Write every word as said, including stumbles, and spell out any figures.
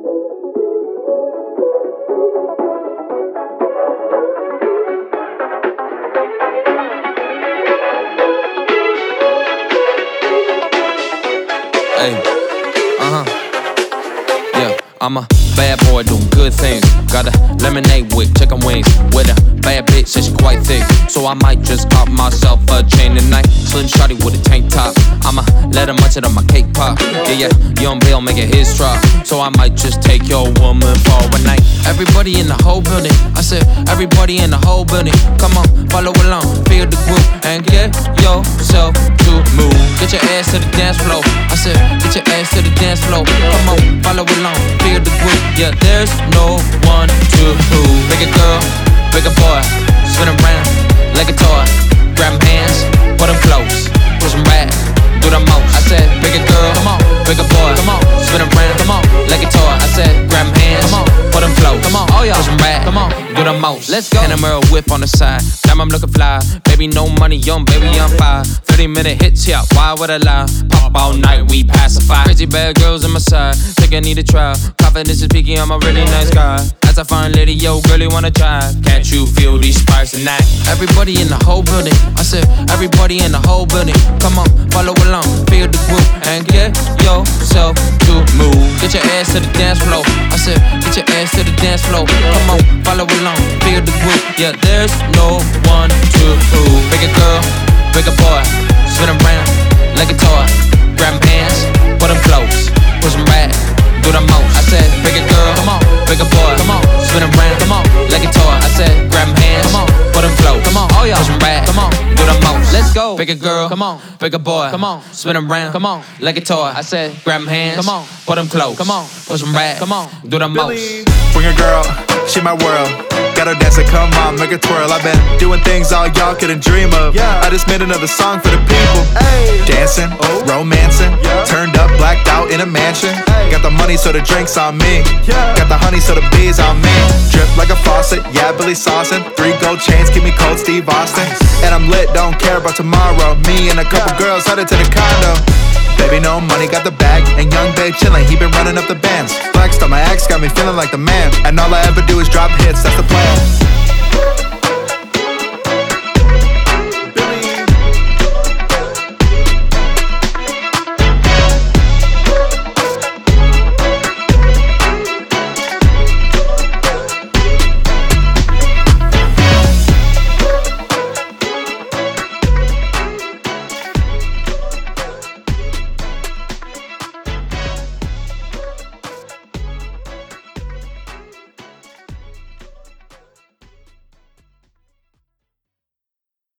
Hey, uh-huh. Yeah, I'm a bad boy doing good things. Got a lemonade with chicken wings. With a bad bitch, says she quite thick. So I might just pop myself a chain tonight. Slim shawty with a tank top. I'ma let her munch it on my cake pop. Yeah, yeah, Young Bill make it his drop. So I might just take your woman for one night. Everybody in the whole building. I said, everybody in the whole building. Come on, follow along, feel the groove, and get yourself to move. Get your ass to the dance floor. I said, get your ass to the dance floor. Come on, follow along, feel the groove. Yeah, there's no one to prove. Bigger girl, bigger boy, spin around like a toy. Grab 'em hands, put 'em close, push 'em back, do the most. I said, bigger girl, come on, bigger boy, come on, spin around, come on, like a toy. I said, grab 'em hands, come on, put 'em close, come on, oh yeah, push 'em back, come on, do the most. Let's go. And a mirror whip on the side, damn I'm looking fly. Baby, no money, young baby, I'm fire. thirty minute hits, yeah, why would I lie? Pop all night, we pacify. Crazy bad girls on my side, think I need a try. Confidence is peaky, I'm a really nice guy. As I find lady, yo, girl, you wanna try? Can't you feel these sparks tonight? Everybody in the whole building. I said, everybody in the whole building. Come on, follow along, feel the groove, and get yourself to move. Get your ass to the dance floor. I said, get your ass to the dance floor. Come on, follow along, feel the groove. Yeah, there's no one to prove. Bigger girl, bigger boy, spin around like a toy. Grab 'em hands, put 'em close, push 'em back, do the most. I said, bigger girl, come on, bigger boy, come on, spin around, come on, like a toy. I said, grab 'em hands, come on, put 'em close, come on, oh yeah, push 'em back, come on, do the most. Let's go, bigger girl, come on, bigger boy, come on, spin around, come on, like a toy. I said, grab 'em hands, come on, put 'em close, come on, push 'em back, come on, do the most. Bring a girl, she my world. Got her dancing, come on, make her twirl. I've been doing things all y'all couldn't dream of. Yeah. I just made another song for the people. Ay. Dancing, oh. romancing, yeah. Turned up, blacked out in a mansion. Ay. Got the money, so the drinks on me. Yeah. Got the honey, so the bees on me. Drip like a faucet, yeah, Billy Saucin'. Three gold chains, keep me cold, Steve Austin. And I'm lit, don't care about tomorrow. Me and a couple yeah. girls headed to the condo. Baby, no money, got the bag. And young babe chillin', he been running up the bands. Flexed on my ex, got me feeling like the man. And all I ever do is drop hits, that's the plan.